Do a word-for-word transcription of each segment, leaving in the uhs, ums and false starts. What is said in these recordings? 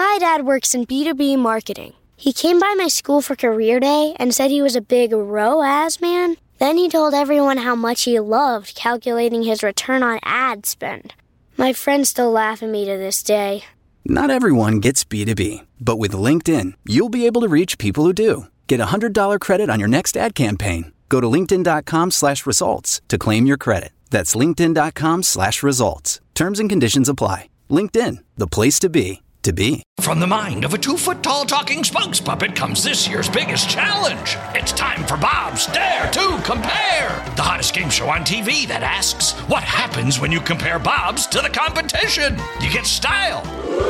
My dad works in B two B marketing. He came by my school for career day and said he was a big R O A S man. Then he told everyone how much he loved calculating his return on ad spend. My friends still laugh at me to this day. Not everyone gets B two B, but with LinkedIn, you'll be able to reach people who do. Get a one hundred dollars credit on your next ad campaign. Go to linkedin.com slash results to claim your credit. That's linkedin.com slash results. Terms and conditions apply. LinkedIn, the place to be, to be. From the mind of a two-foot-tall talking spokes puppet comes this year's biggest challenge. It's time for Bob's Dare to Compare, the hottest game show on T V that asks, what happens when you compare Bob's to the competition? You get style.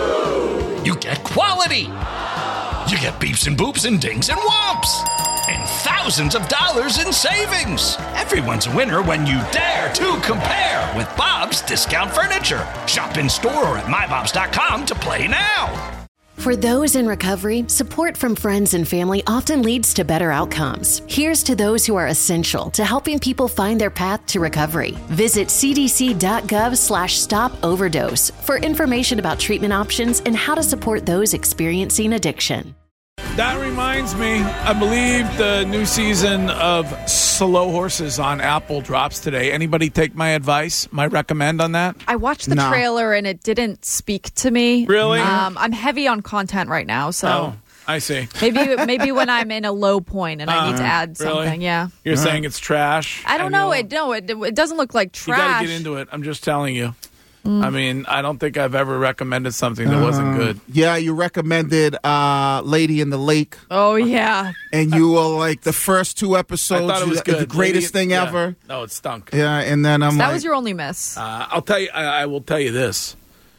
You get quality. You get beeps and boops and dings and whomps. And thousands of dollars in savings. Everyone's a winner when you dare to compare with Bob's Discount Furniture. Shop in store or at my bobs dot com to play now. For those in recovery, support from friends and family often leads to better outcomes. Here's to those who are essential to helping people find their path to recovery. Visit cdc.gov slash stop overdose for information about treatment options and how to support those experiencing addiction. That reminds me, I believe the new season of Slow Horses on Apple drops today. Anybody take my advice, my recommend on that? I watched the No. trailer and it didn't speak to me. Really? Um, I'm heavy on content right now, so Oh, I see. maybe maybe when I'm in a low point and I need to Uh, add really? something, yeah. You're saying it's trash? I don't and know. you'll- It no, it, it doesn't look like You got trash. to get into it. I'm just telling you. Mm. I mean, I don't think I've ever recommended something that wasn't Uh, good. Yeah, you recommended uh, Lady in the Lake. Oh, yeah. And you were like, the first two episodes, I thought it was you- good. the greatest Lady- thing yeah. ever. No, it stunk. Yeah, and then I'm that like, was your only miss. Uh, I'll tell you. I, I will tell you this.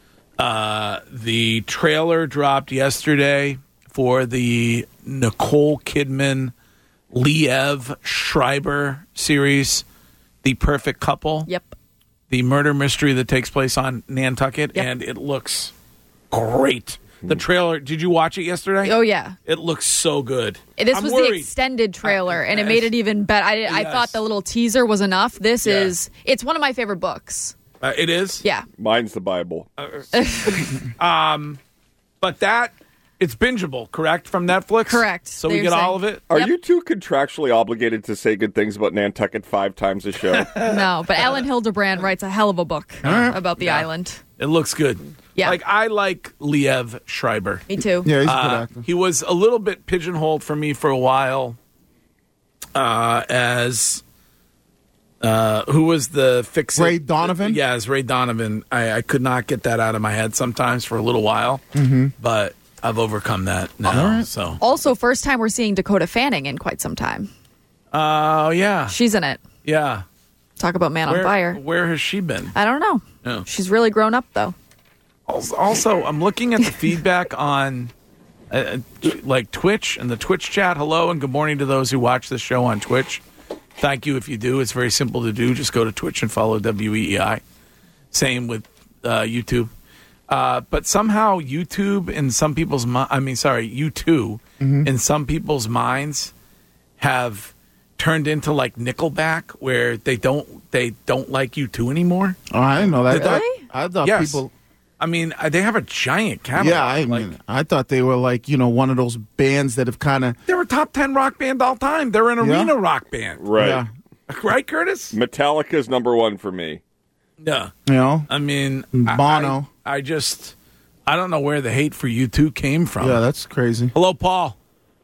Uh, the trailer dropped yesterday for the Nicole Kidman, Liev Schreiber series, The Perfect Couple. Yep. The murder mystery that takes place on Nantucket, Yep. and it looks great. The trailer. Did you watch it yesterday? Oh, yeah. It looks so good. This I'm was worried. the extended trailer, I- and it made it even better. I, I Yes. thought the little teaser was enough. This Yeah. is, it's one of my favorite books. Uh, it is. Yeah. Mine's the Bible. um, but that it's bingeable, correct, from Netflix. Correct. So we They're get saying- all of it. Are Yep. you two contractually obligated to say good things about Nantucket five times a show? No, but Ellen Hildebrand writes a hell of a book about the Yeah. island. It looks good. Yeah. Like I like Liev Schreiber. Me too. yeah, he's a good Uh, actor. he was a little bit pigeonholed for me for a while uh, as uh, who was the fix Ray Donovan? Yeah, as Ray Donovan. I, I could not get that out of my head sometimes for a little while, Mm-hmm. but I've overcome that now. So, Also, first time we're seeing Dakota Fanning in quite some time. oh yeah, She's in it. yeah. Talk about Man Where, on Fire. where has she been? I don't know. Oh. She's really grown up, though. Also, also, I'm looking at the feedback on uh, like Twitch and the Twitch chat. Hello and good morning to those who watch this show on Twitch. Thank you if you do. It's very simple to do. Just go to Twitch and follow W E E I. Same with uh, YouTube. Uh, but somehow YouTube in some people's mi- I mean, sorry, you two Mm-hmm. in some people's minds have turned into like Nickelback, where they don't they don't like you two anymore. Oh, I didn't know that. Did they? I, I thought Yes. people. I mean, uh, they have a giant catalog. Yeah, I like, mean, I thought they were like, you know, one of those bands that have kind of. they're a top ten rock band all time. They're an Yeah. arena rock band. Right. Yeah. Right, Curtis? Metallica's number one for me. Yeah. You know? I mean, Bono. I, I just, I don't know where the hate for you two came from. Yeah, that's crazy. Hello, Paul.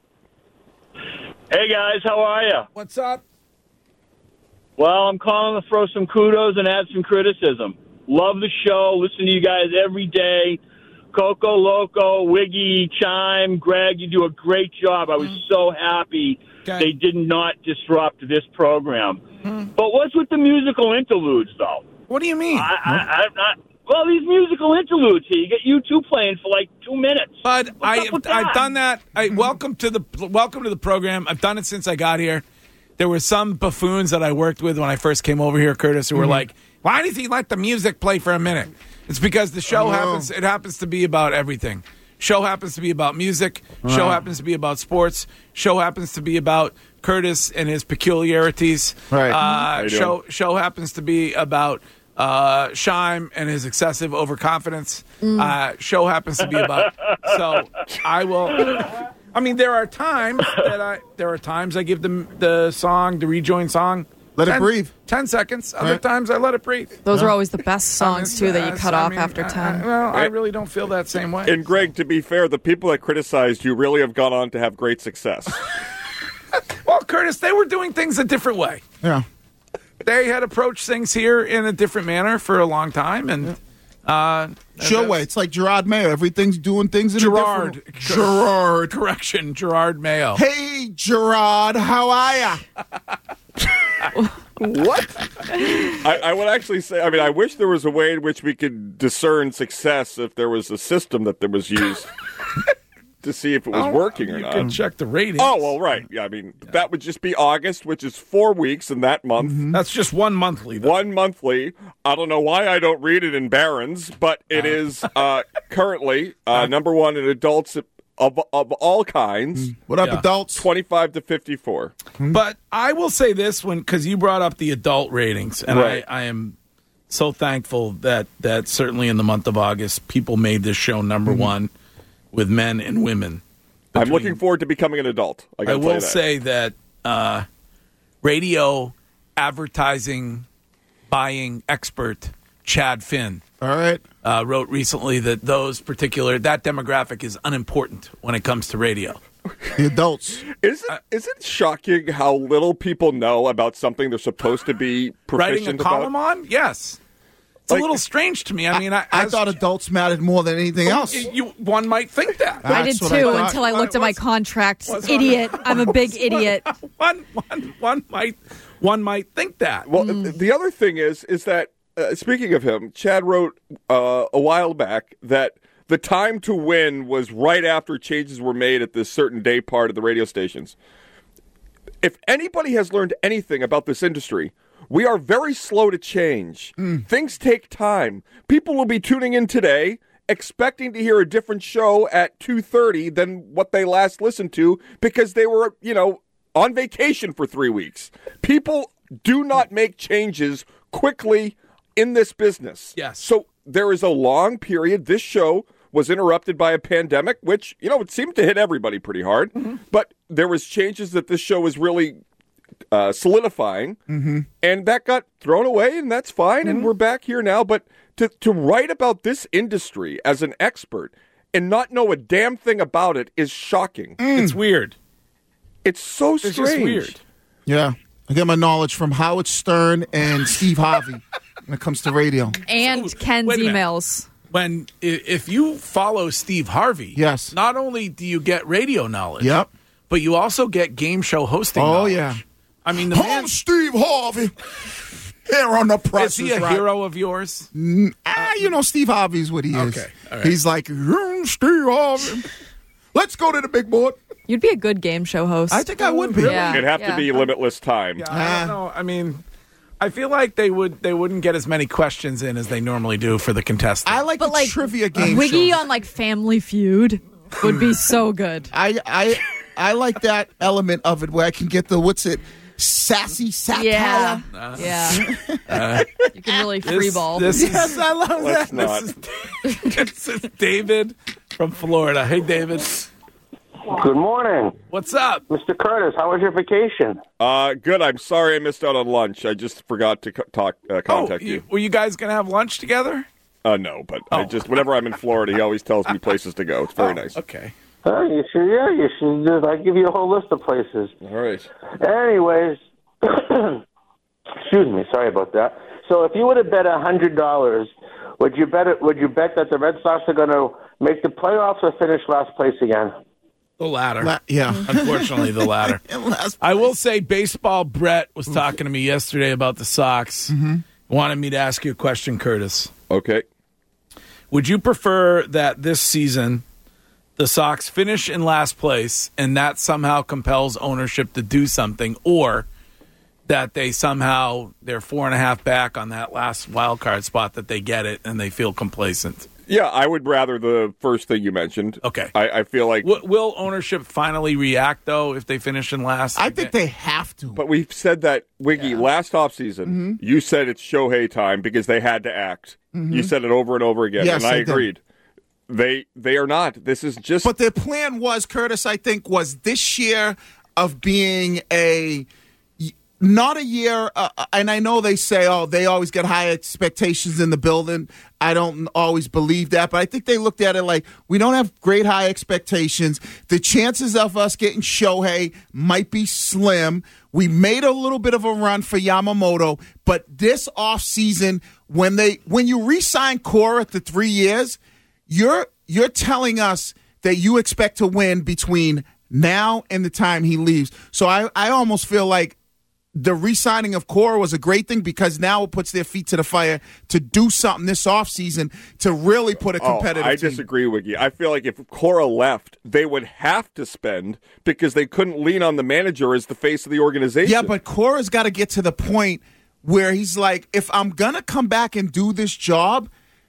Hey guys, how are you? What's up? Well, I'm calling to throw some kudos and add some criticism. Love the show. Listen to you guys every day. Coco Loco, Wiggy, Chime, Greg, you do a great job. I was so happy Okay. they did not disrupt this program. But what's with the musical interludes, though? What do you mean? I, I, I, I, well, these musical interludes here, you get you two playing for like two minutes. But What's I, up with I've that? done that. I welcome to the welcome to the program. I've done it since I got here. There were some buffoons that I worked with when I first came over here, Curtis, who were like, "Why does he let the music play for a minute?" It's because the show Oh. happens. It happens to be about everything. Show happens to be about music. Show Right. happens to be about sports. Show happens to be about Curtis and his peculiarities. Right. Uh, you show show happens to be about uh, Scheim and his excessive overconfidence. Mm. Uh, show happens to be about. So I will. I mean, there are times that I there are times I give them the song, the rejoin song. Let ten, it breathe. Ten seconds. Other right. times I let it breathe. Those yeah. are always the best songs, I mean, too, that you cut I off mean, after ten. I, well, I really don't feel that same way. And, Greg, to be fair, the people that criticized you really have gone on to have great success. Well, Curtis, they were doing things a different way. Yeah. They had approached things here in a different manner for a long time. and uh, Sure way. It's like Gerard Mayo. Everything's doing things in Gerard. a different Gerard. Correction, Gerard Mayo. Hey, Gerard, how are ya? What? I, I would actually say, I mean, I wish there was a way in which we could discern success if there was a system that there was used to see if it was oh, working or you not. You can check the ratings. Oh, well, right. Yeah, I mean, yeah. that would just be August, which is four weeks in that month. Mm-hmm. That's just one monthly, though. One monthly. I don't know why I don't read it in Barron's, but it uh. is uh, currently uh, number one in adults Of, of all kinds. What up, yeah. adults? twenty-five to fifty-four. But I will say this, when because you brought up the adult ratings, and right. I, I am so thankful that, that certainly in the month of August, people made this show number mm-hmm. one with men and women. Between, I'm looking forward to becoming an adult. I, I will that. say that uh, radio advertising buying expert Chad Finn All right. Uh, wrote recently that those particular that demographic is unimportant when it comes to radio. The adults. Is it, is it shocking how little people know about something they're supposed to be proficient Writing a column about? on? Yes. It's like, a little strange to me. I mean, I, I as, thought adults mattered more than anything else. You, you, one might think that. I did That's too I until I looked at my contract. Idiot. I'm a big idiot. One, one, one might, one might think that. Well, mm. the other thing is, is that uh, speaking of him, Chad wrote uh, a while back that the time to win was right after changes were made at this certain day part of the radio stations. If anybody has learned anything about this industry, we are very slow to change. Mm. Things take time. People will be tuning in today expecting to hear a different show at two thirty than what they last listened to because they were, you know, on vacation for three weeks. People do not make changes quickly in this business. Yes. So there is a long period. This show was interrupted by a pandemic, which, you know, it seemed to hit everybody pretty hard. Mm-hmm. But there was changes that this show was really uh, solidifying, mm-hmm. and that got thrown away, and that's fine, mm-hmm. and we're back here now. But to, to write about this industry as an expert and not know a damn thing about it is shocking. Mm. It's weird. It's so strange. It's just weird. Yeah. I get my knowledge from Howard Stern and Steve Harvey when it comes to radio. And so, Ken's emails. When if you follow Steve Harvey, yes, not only do you get radio knowledge, yep, but you also get game show hosting. Oh knowledge. yeah, I mean the oh, man, Steve Harvey. Here on the press, is he a right. hero of yours? Mm, ah, you know Steve Harvey's what he is. Okay, all right. He's like mm, Steve Harvey. Let's go to the big board. You'd be a good game show host. I think I would be. Yeah. It'd have yeah. to be limitless time. Yeah, I don't know. I mean, I feel like they would they wouldn't get as many questions in as they normally do for the contestants. I like but the like, trivia game. Wiggy shows. on like Family Feud would be so good. I I I like that element of it where I can get the what's it sassy satire. Yeah, uh, yeah. Uh, you can really this, freeball. This yes, is, I love let's that. Not. This is, this is David from Florida. Hey, David. Good morning. What's up? Mister Curtis, how was your vacation? Uh, good. I'm sorry I missed out on lunch. I just forgot to co- talk, uh, contact oh, you. you. Were you guys going to have lunch together? Uh, no, but I Oh. just whenever I'm in Florida, he always tells me places to go. It's very Oh, nice. Okay. Uh, you should, yeah, you should. Just, I give you a whole list of places. All right. Anyways, excuse me. Sorry about that. So, if you would have bet a hundred dollars, would you bet it? Would you bet that the Red Sox are going to make the playoffs or finish last place again? The latter. La- yeah. Unfortunately, the latter. I will say baseball Brett was talking to me yesterday about the Sox. Mm-hmm. Wanted me to ask you a question, Curtis. Okay. Would you prefer that this season the Sox finish in last place and that somehow compels ownership to do something, or that they somehow, they're four and a half back on that last wild card spot, that they get it and they feel complacent? Yeah, I would rather the first thing you mentioned. Okay. I, I feel like... W- will ownership finally react, though, if they finish in last? I think they have to. But we've said that, Wiggy, Yeah. last offseason, Mm-hmm. you said it's Shohei time because they had to act. Mm-hmm. You said it over and over again, Yes, and I, I did. agreed. They they are not. This is just... But their plan was, Curtis, I think, was this year of being a... Not a year, uh, and I know they say, oh, they always get high expectations in the building. I don't always believe that, but I think they looked at it like, we don't have great high expectations. The chances of us getting Shohei might be slim. We made a little bit of a run for Yamamoto, but this offseason, when they when you re-sign Cora to three years, you're you're telling us that you expect to win between now and the time he leaves. So I, I almost feel like the re-signing of Cora was a great thing because now it puts their feet to the fire to do something this offseason to really put a competitive oh, I team. disagree with you. I feel like if Cora left, they would have to spend because they couldn't lean on the manager as the face of the organization. Yeah, but Cora's got to get to the point where he's like, if I'm going to come back and do this job,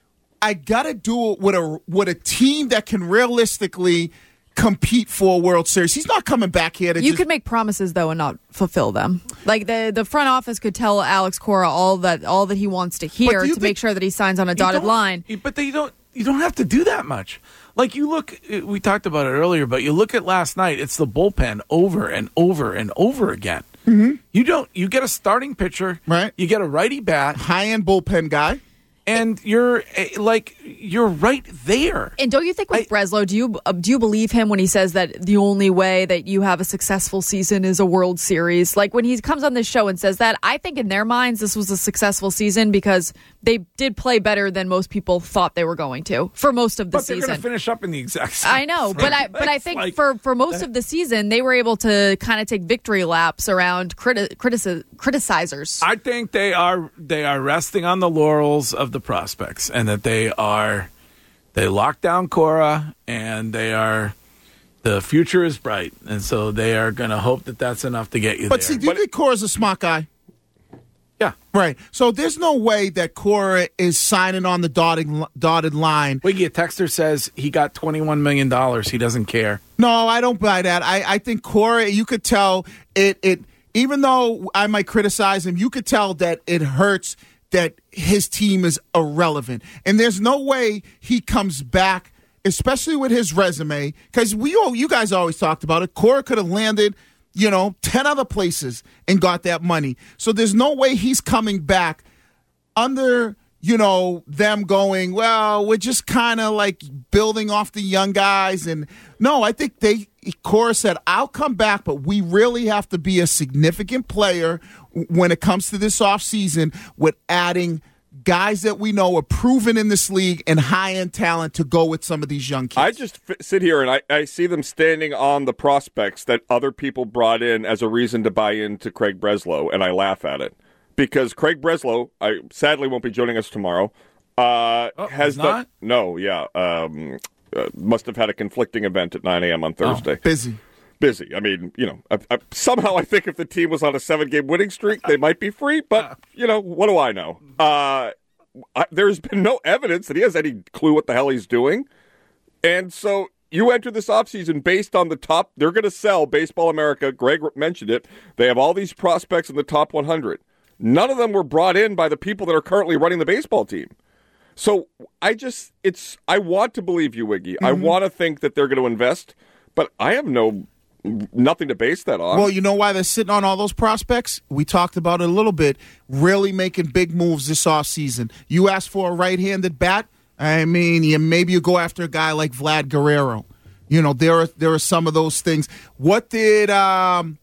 I got to do it with a with a team that can realistically compete for a World Series. He's not coming back here to You just... could make promises, though, and not fulfill them. Like, the the front office could tell Alex Cora all that all that he wants to hear to you make think- sure that he signs on a You dotted don't- line. But they don't. You don't have to do that much. Like you look, we talked about it earlier, but you look at last night. It's the bullpen over and over and over again. Mm-hmm. You don't. You get a starting pitcher, Right. You get a righty bat, high-end bullpen guy. and you're eh, like you're right there. And don't you think with I- Breslow, do you uh, do you believe him when he says that the only way that you have a successful season is a World Series? Like when he comes on this show and says that, I think in their minds this was a successful season because they did play better than most people thought they were going to for most of the But they're season. going to finish up in the exact same. I know, but I but I It's think like- for, for most of the season they were able to kind of take victory laps around criti- critici- criticizers. I think they are they are resting on the laurels of the prospects, and that they are they locked down Cora, and they are the future is bright, and so they are going to hope that that's enough to get you But there. see, do you think Cora's a smart guy? Yeah. Right. So there's no way that Cora is signing on the dotted, dotted line. Wiggy, a texter says he got twenty-one million dollars. He doesn't care. No, I don't buy that. I, I think Cora, you could tell it, it, even though I might criticize him, you could tell that it hurts that his team is irrelevant. And there's no way he comes back, especially with his resume, because we all, you guys always talked about it. Cora could have landed, you know, ten other places and got that money. So there's no way he's coming back under, you know, them going, well, we're just kind of like building off the young guys. And no, I think they, Cora said, I'll come back, but we really have to be a significant player when it comes to this offseason with adding guys that we know are proven in this league and high-end talent to go with some of these young kids. I just f- sit here and I, I see them standing on the prospects that other people brought in as a reason to buy into Craig Breslow, and I laugh at it. Because Craig Breslow, I sadly won't be joining us tomorrow, uh, Oh, has he's not? the, no, yeah, um, uh, must have had a conflicting event at nine a.m. on Thursday. Busy. Busy. I mean, you know, I, I, somehow I think if the team was on a seven-game winning streak, they might be free. But you know, what do I know? Uh, I, there's been no evidence that he has any clue what the hell he's doing, and so you enter this offseason based on the top. They're going to sell Baseball America. Greg mentioned it. They have all these prospects in the top one hundred. None of them were brought in by the people that are currently running the baseball team. So I just, it's, I want to believe you, Wiggy. Mm-hmm. I want to think that they're going to invest, but I have no, nothing to base that on. Well, you know why they're sitting on all those prospects? We talked about it a little bit, really making big moves this offseason. You ask for a right-handed bat, I mean, you, maybe you go after a guy like Vlad Guerrero. You know, there are, there are some of those things. What did, um,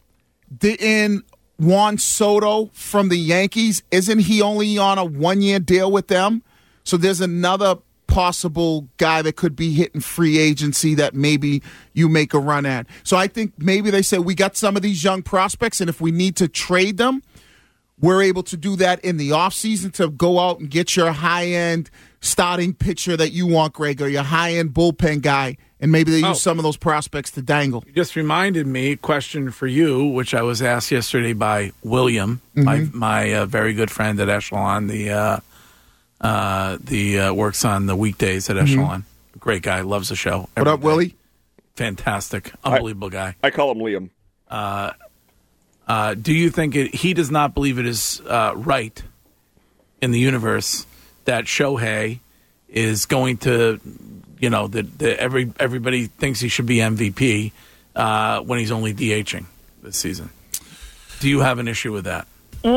didn't Juan Soto from the Yankees, isn't he only on a one-year deal with them? So there's another possible guy that could be hitting free agency that maybe you make a run at. So I think maybe they said we got some of these young prospects, and if we need to trade them, we're able to do that in the offseason to go out and get your high-end starting pitcher that you want, Greg, or your high-end bullpen guy, and maybe they use Oh. some of those prospects to dangle. You just reminded me, question for you, which I was asked yesterday by William, Mm-hmm. my my uh, very good friend at Echelon, the uh, Uh, the uh, works on the weekdays at Echelon. Mm-hmm. Great guy, loves the show. What up, day. Willie? Fantastic, unbelievable I, guy. I call him Liam. Uh, uh, do you think it, he does not believe it is uh, right in the universe that Shohei is going to, you know, that, that every everybody thinks he should be M V P uh, when he's only DHing this season? Do you have an issue with that?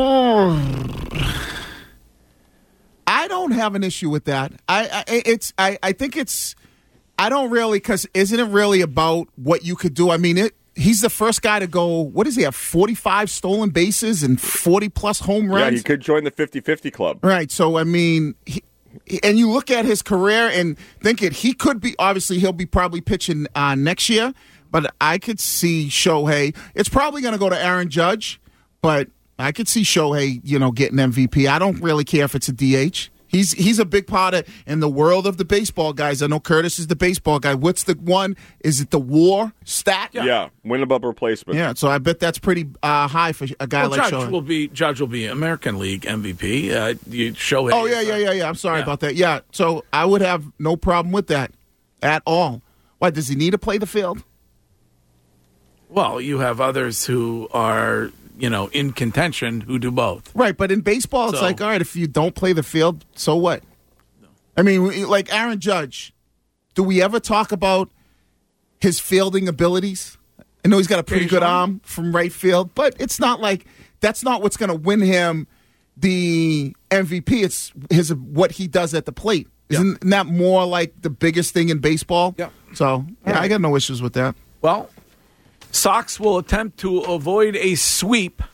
Oh. I don't have an issue with that. I, I it's I, I think it's I don't really because isn't it really about what you could do? I mean, it. He's the first guy to go. What does he have? forty-five stolen bases and forty plus home runs. Yeah, he could join the fifty-fifty club. Right. So I mean, he, and you look at his career and think it. He could be obviously he'll be probably pitching uh, next year, but I could see Shohei. It's probably going to go to Aaron Judge, but I could see Shohei, you know, getting M V P. I don't really care if it's a D H. He's he's a big part of in the world of the baseball guys. I know Curtis is the baseball guy. What's the one? Is it the WAR stat? Yeah, yeah. Win above replacement. Yeah, so I bet that's pretty uh, high for a guy well, like Judge Shohei. will be Judge will be American League M V P. Uh, you Shohei. Oh yeah, yeah, yeah, yeah. I'm sorry yeah. about that. Yeah, so I would have no problem with that at all. Why does he need to play the field? Well, you have others who are, you know, in contention who do both. Right, but in baseball, it's so, like, all right, if you don't play the field, so what? No. I mean, like Aaron Judge, do we ever talk about his fielding abilities? I know he's got a pretty good arm from right field, but it's not like that's not what's going to win him the M V P. It's his what he does at the plate. Isn't yeah. that more like the biggest thing in baseball? Yeah. So, yeah, right. I got no issues with that. Well, Sox will attempt to avoid a sweep.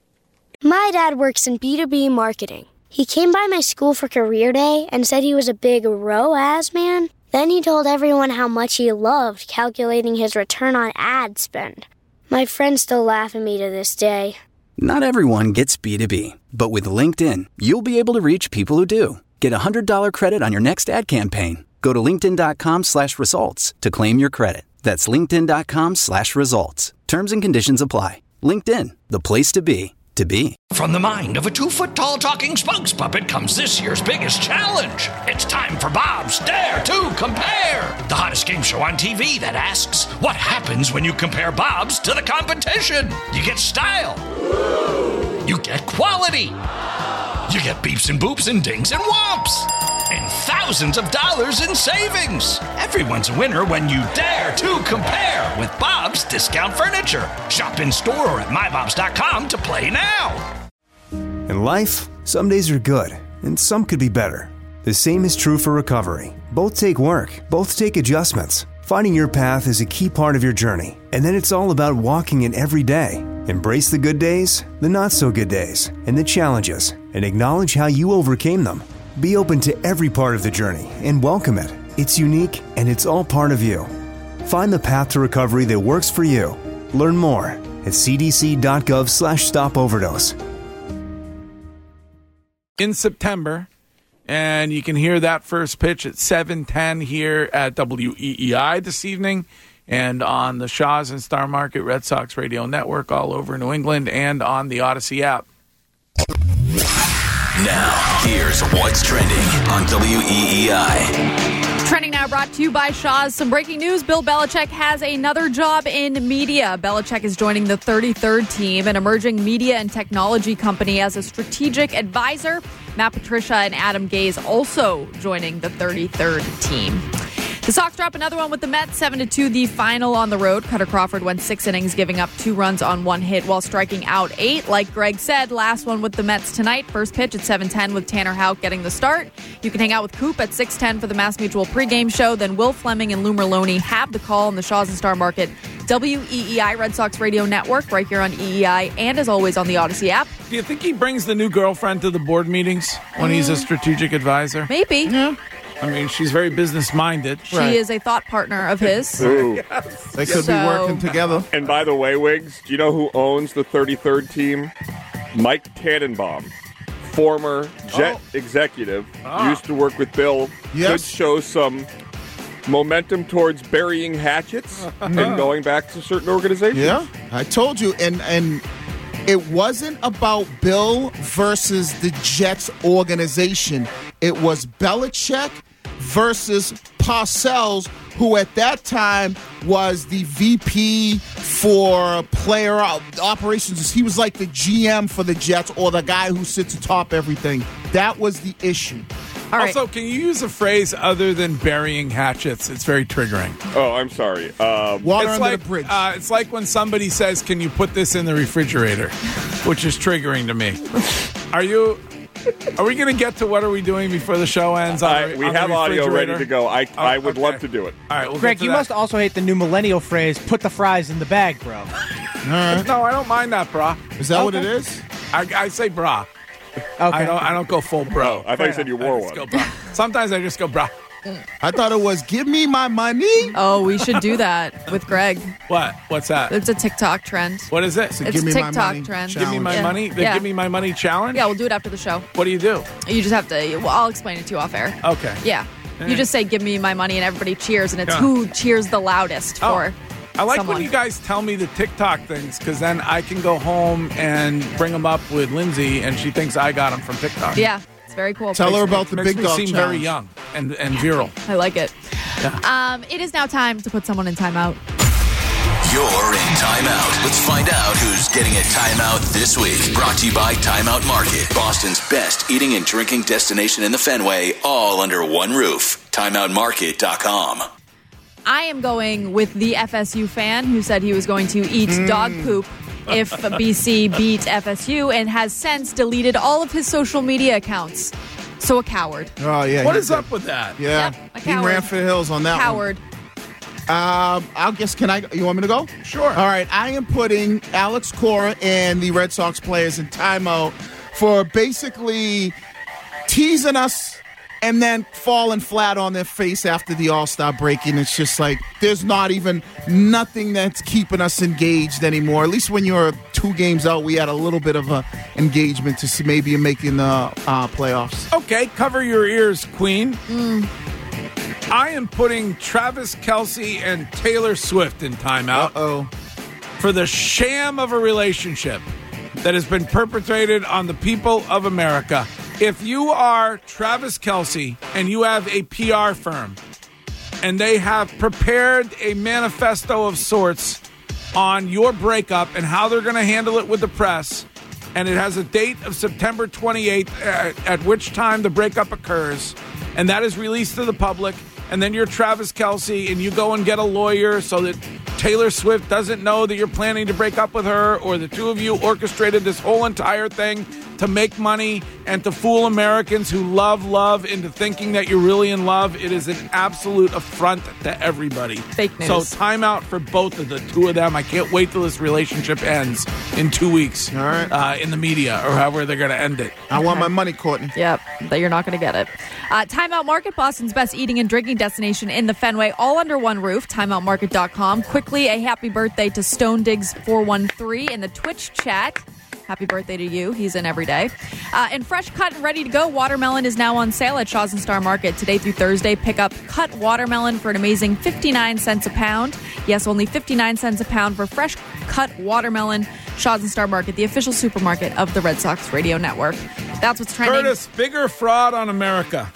My dad works in B two B marketing. He came by my school for career day and said he was a big R O A S man. Then he told everyone how much he loved calculating his return on ad spend. My friends still laugh at me to this day. Not everyone gets B two B, but with LinkedIn, you'll be able to reach people who do. Get a one hundred dollars credit on your next ad campaign. Go to linkedin.com slash results to claim your credit. That's linkedin.com slash results. Terms and conditions apply. LinkedIn, the place to be, to be. From the mind of a two-foot-tall talking spokes puppet comes this year's biggest challenge. It's time for Bob's Dare to Compare, the hottest game show on T V that asks, what happens when you compare Bob's to the competition? You get style. You get quality. You get beeps and boops and dings and whomps. And thousands of dollars in savings. Everyone's a winner when you dare to compare with Bob's Discount Furniture. Shop in store or at my bobs dot com to play now. In life, some days are good, and some could be better. The same is true for recovery. Both take work, both take adjustments. Finding your path is a key part of your journey, and then it's all about walking it every day. Embrace the good days, the not so good days, and the challenges, and acknowledge how you overcame them. Be open to every part of the journey and welcome it. It's unique and it's all part of you. Find the path to recovery that works for you. Learn more at cdc.gov slash stop overdose. In September, and you can hear that first pitch at seven ten here at W E E I this evening and on the Shaw's and Star Market Red Sox Radio Network all over New England and on the Odyssey app. Now, here's what's trending on W E E I. Trending now brought to you by Shaw's. Some breaking news. Bill Belichick has another job in media. Belichick is joining the thirty-third team, an emerging media and technology company, as a strategic advisor. Matt Patricia and Adam Gase also joining the thirty-third team. The Sox drop another one with the Mets, seven to two, the final on the road. Cutter Crawford went six innings, giving up two runs on one hit while striking out eight. Like Greg said, last one with the Mets tonight. First pitch at seven ten with Tanner Houck getting the start. You can hang out with Coop at six ten for the Mass Mutual pregame show. Then Will Fleming and Lou Merlone have the call on the Shaw's and Star Market W E E I Red Sox Radio Network right here on E E I and, as always, on the Odyssey app. Do you think he brings the new girlfriend to the board meetings when mm. he's a strategic advisor? Maybe. Yeah. I mean, she's very business-minded. She right. is a thought partner of his. Ooh. Yes. They could so, be working together. And by the way, Wiggs, do you know who owns the thirty-third team? Mike Tannenbaum, former Jet oh. executive, ah. used to work with Bill. Yes. Could show some momentum towards burying hatchets and going back to certain organizations. Yeah, I told you. And and it wasn't about Bill versus the Jets organization. it was Belichick versus Parcells, who at that time was the V P for player operations. He was like the G M for the Jets, or the guy who sits atop everything. That was the issue. All also, right. Can you use a phrase other than burying hatchets? It's very triggering. Oh, I'm sorry. Uh, Water it's under like, the bridge. Uh, it's like when somebody says, can you put this in the refrigerator? Which is triggering to me. Are you... Are we going to get to what are we doing before the show ends? On, I, we on have audio ready to go. I, oh, I would okay. love to do it. All right, we'll Greg, you that. must also hate the new millennial phrase, put the fries in the bag, bro. Right. No, I don't mind that, brah. Is that okay. what it is? I, I say brah. Okay. I don't I don't go full bro. Oh, I thought you said you wore one. Go Sometimes I just go brah. I thought it was give me my money. Oh, we should do that with Greg. What? What's that? It's a TikTok trend. What is it? So It's give a me TikTok my money trend. Give me my Yeah. money? The Yeah. Give me my money challenge? Yeah, we'll do it after the show. What do you do? You just have to, well, I'll explain it to you off air. Okay. Yeah. You just say, give me my money, and everybody cheers, and it's Yeah. who cheers the loudest Oh. for I like someone. when you guys tell me the TikTok things, because then I can go home and bring them up with Lindsay, and she thinks I got them from TikTok. Yeah, it's very cool. Tell her about the Makes big me dog seem challenge. very young and, and virile. I like it. Yeah. Um, it is now time to put someone in timeout. You're in timeout. Let's find out who's getting a timeout this week. Brought to you by Timeout Market, Boston's best eating and drinking destination in the Fenway, all under one roof. Timeout Market dot com. I am going with the F S U fan who said he was going to eat Mm. dog poop if B C beat F S U, and has since deleted all of his social media accounts. So a coward. Oh yeah. What he is did. up with that? Yeah. Yep, a he coward. ran for the hills on that Coward. one. Um, I'll guess. Can I? You want me to go? Sure. All right. I am putting Alex Cora and the Red Sox players in timeout for basically teasing us and then falling flat on their face after the All-Star break. And it's just like there's not even nothing that's keeping us engaged anymore. At least when you're two games out, we had a little bit of a engagement to see maybe making the uh, playoffs. Okay, cover your ears, Queen. I am putting Travis Kelce and Taylor Swift in timeout Uh-oh. for the sham of a relationship that has been perpetrated on the people of America. If you are Travis Kelce and you have a P R firm and they have prepared a manifesto of sorts on your breakup and how they're going to handle it with the press, and it has a date of September twenty-eighth at, at which time the breakup occurs, and that is released to the public, and then you're Travis Kelce and you go and get a lawyer so that Taylor Swift doesn't know that you're planning to break up with her, or the two of you orchestrated this whole entire thing to make money and to fool Americans who love love into thinking that you're really in love. It is an absolute affront to everybody. Fake news. So timeout for both of the two of them. I can't wait till this relationship ends in two weeks. All right. Uh, in the media or however they're going to end it. I want my money, Courtney. Yep, that you're not going to get it. Uh, Timeout Market, Boston's best eating and drinking destination in the Fenway, all under one roof, timeout market dot com. Quickly, a happy birthday to Stone Diggs four one three in the Twitch chat. Happy birthday to you. He's in every day. Uh, and fresh cut and ready to go, watermelon is now on sale at Shaw's and Star Market today through Thursday. Pick up cut watermelon for an amazing fifty-nine cents a pound. Yes, only fifty-nine cents a pound for fresh cut watermelon. Shaw's and Star Market, the official supermarket of the Red Sox Radio Network. That's what's trending. Curtis, bigger fraud on America.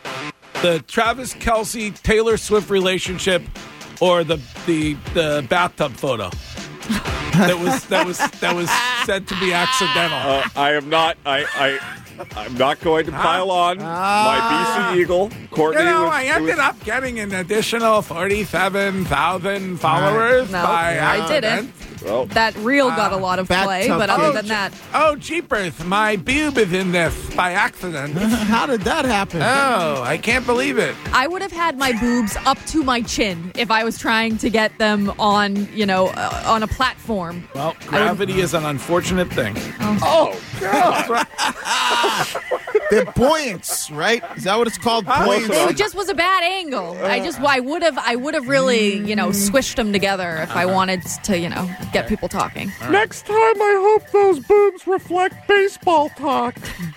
The Travis Kelce Taylor Swift relationship, or the the the bathtub photo that was that was that was said to be accidental. Uh, I am not. I. I I'm not going to pile on my B C Eagle. Courtney, You know, was, I it ended was- up getting an additional forty-seven thousand followers. No, by I accident. didn't. Well, That reel got a lot of play, bathtub but other kid. than that, Oh, jeepers, my boob is in this by accident. How did that happen? Oh, I can't believe it. I would have had my boobs up to my chin if I was trying to get them on, you know, uh, on a platform. Well, gravity is an unfortunate thing. oh God! They're buoyants, right? Is that what it's called? Buoyancy. It just was a bad angle. I just, I would have, I would have really, you know, squished them together if I wanted to, you know, get people talking. Next time, I hope those boobs reflect baseball talk.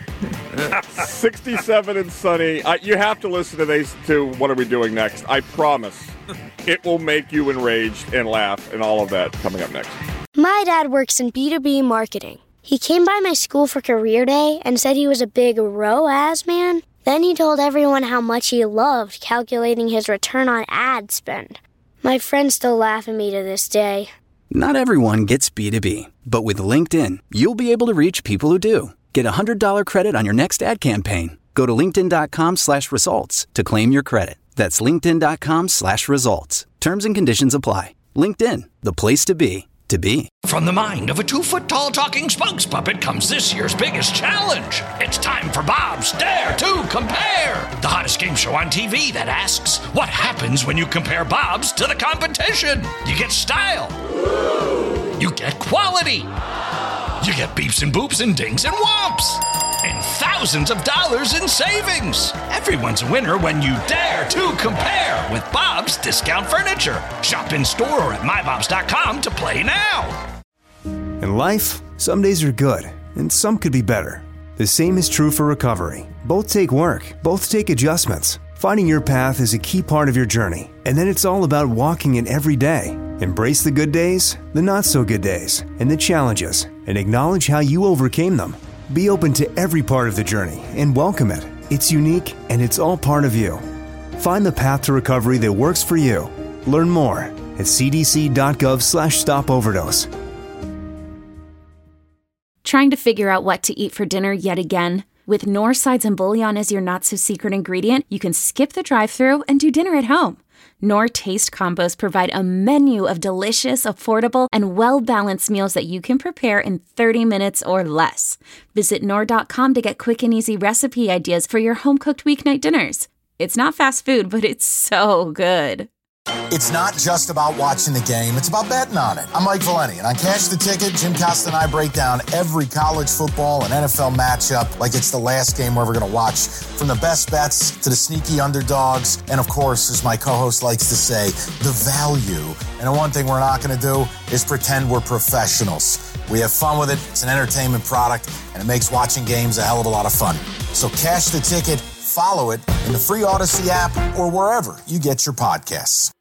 sixty-seven and sunny. Uh, you have to listen to these. To what are we doing next? I promise, it will make you enraged and laugh and all of that coming up next. My dad works in B two B marketing. He came by my school for career day and said he was a big R O A S man. Then he told everyone how much he loved calculating his return on ad spend. My friends still laugh at me to this day. Not everyone gets B two B, but with LinkedIn, you'll be able to reach people who do. Get a one hundred dollars credit on your next ad campaign. Go to linkedin.com slash results to claim your credit. That's linkedin.com slash results. Terms and conditions apply. LinkedIn, the place to be, to be. From the mind of a two-foot-tall talking spokes puppet comes this year's biggest challenge. It's time for Bob's Dare to Compare, the hottest game show on T V that asks, what happens when you compare Bob's to the competition? You get style. You get quality. You get beeps and boops and dings and whomps. And thousands of dollars in savings. Everyone's a winner when you dare to compare with Bob's Discount Furniture. Shop in store or at my bobs dot com to play now. In life, some days are good, and some could be better. The same is true for recovery. Both take work, both take adjustments. Finding your path is a key part of your journey, and then it's all about walking it every day. Embrace the good days, the not so good days, and the challenges, and acknowledge how you overcame them. Be open to every part of the journey and welcome it. It's unique and it's all part of you. Find the path to recovery that works for you. Learn more at cdc.gov slash stop overdose. Trying to figure out what to eat for dinner yet again? With Knorr sides and bouillon as your not-so-secret ingredient, you can skip the drive-thru and do dinner at home. Knorr Taste Combos provide a menu of delicious, affordable, and well-balanced meals that you can prepare in thirty minutes or less. Visit Knorr dot com to get quick and easy recipe ideas for your home-cooked weeknight dinners. It's not fast food, but it's so good. It's not just about watching the game, it's about betting on it. I'm Mike Valeni, and on Cash the Ticket, Jim Costa and I break down every college football and N F L matchup like it's the last game we're ever going to watch. From the best bets to the sneaky underdogs, and of course, as my co-host likes to say, the value. And the one thing we're not going to do is pretend we're professionals. We have fun with it, it's an entertainment product, and it makes watching games a hell of a lot of fun. So Cash the Ticket, follow it in the free Odyssey app or wherever you get your podcasts.